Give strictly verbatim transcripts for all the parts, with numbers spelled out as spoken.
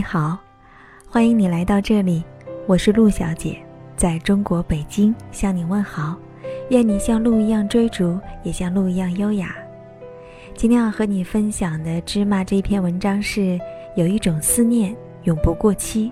你好，欢迎你来到这里，我是陆小姐，在中国北京向你问好，愿你像鹿一样追逐，也像鹿一样优雅。今天要和你分享的芝麻这篇文章是有一种思念永不过期。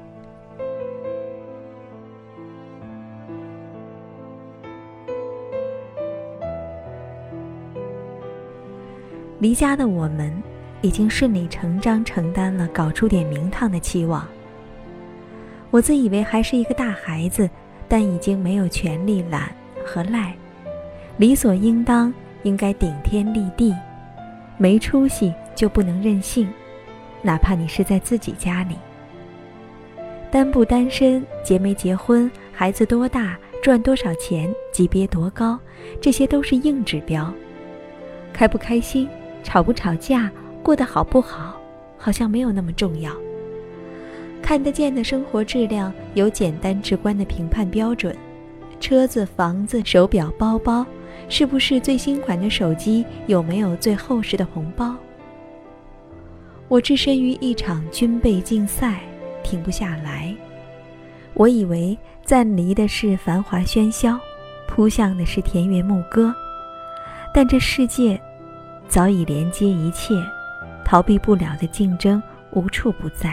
离家的我们已经顺理成章承担了搞出点名堂的期望。我自以为还是一个大孩子，但已经没有权利懒和赖，理所应当应该顶天立地，没出息就不能任性，哪怕你是在自己家里。单不单身，结没结婚，孩子多大，赚多少钱，级别多高，这些都是硬指标。开不开心，吵不吵架，过得好不好，好像没有那么重要。看得见的生活质量有简单直观的评判标准，车子、房子、手表、包包，是不是最新款的手机，有没有最厚实的红包。我置身于一场军备竞赛，停不下来。我以为暂离的是繁华喧嚣，扑向的是田园牧歌，但这世界早已连接一切，逃避不了的竞争无处不在。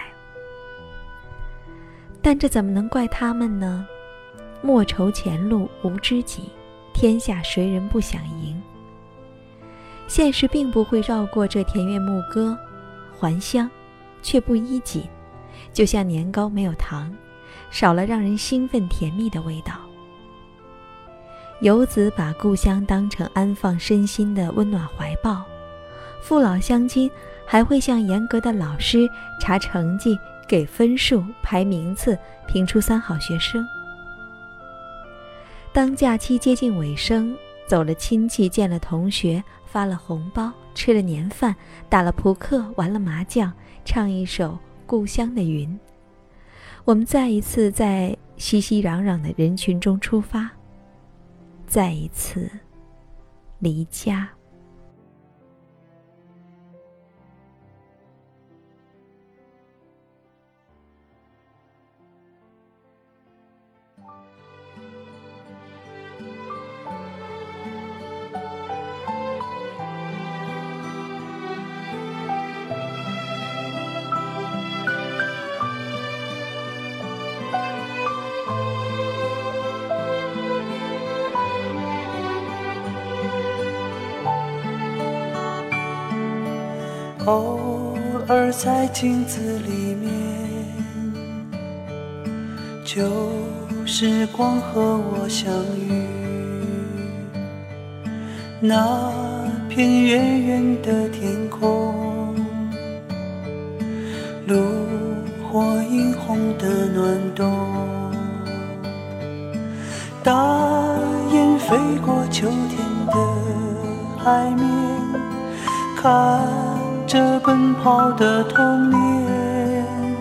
但这怎么能怪他们呢？莫愁前路无知己，天下谁人不想赢。现实并不会绕过这田园牧歌，还乡却不衣锦，就像年糕没有糖，少了让人兴奋甜蜜的味道。游子把故乡当成安放身心的温暖怀抱，父老乡亲还会像严格的老师查成绩、给分数、排名次，评出三好学生。当假期接近尾声，走了亲戚，见了同学，发了红包，吃了年饭，打了扑克，玩了麻将，唱一首故乡的云，我们再一次在熙熙攘攘的人群中出发，再一次离家。 偶尔在镜子里面，旧时光和我相遇，那片远远的天空，炉火映红的暖冬，大雁飞过秋天的海面，看这奔跑的童年，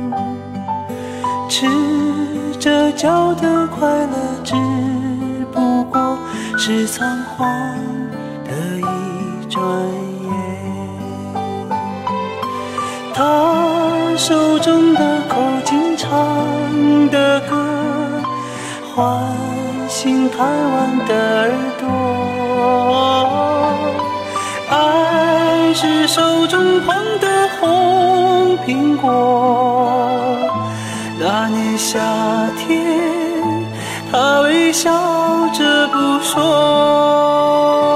赤着脚的快乐只不过是仓皇的一转眼。他手中的口琴唱的歌，唤醒贪玩的耳朵。爱是手中捧的红苹果，那年夏天，他微笑着不说。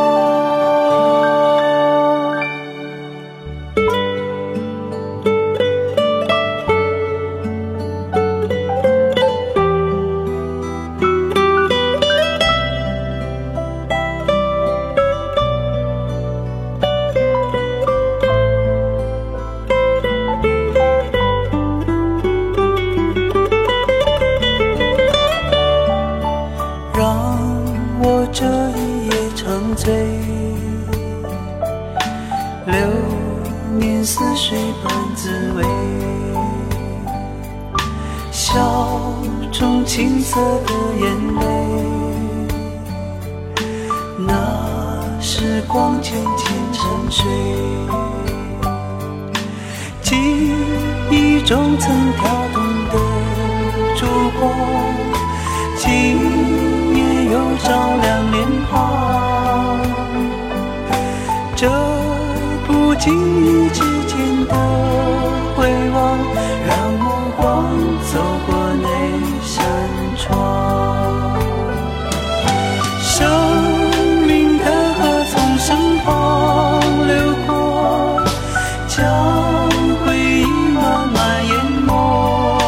流年似水般滋味，笑中青涩的眼泪，那时光渐渐沉睡， 记忆中曾跳动的烛光，今夜又照亮脸庞。这不经意之间的回望，让目光走过那扇窗。生命的河从身旁流过，将回忆慢慢淹没。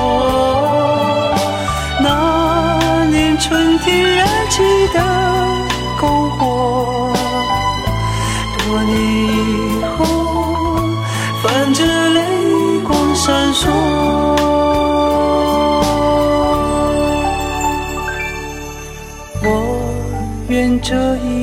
那年春天燃起的篝火，多年以后泛着泪光闪烁。我愿这一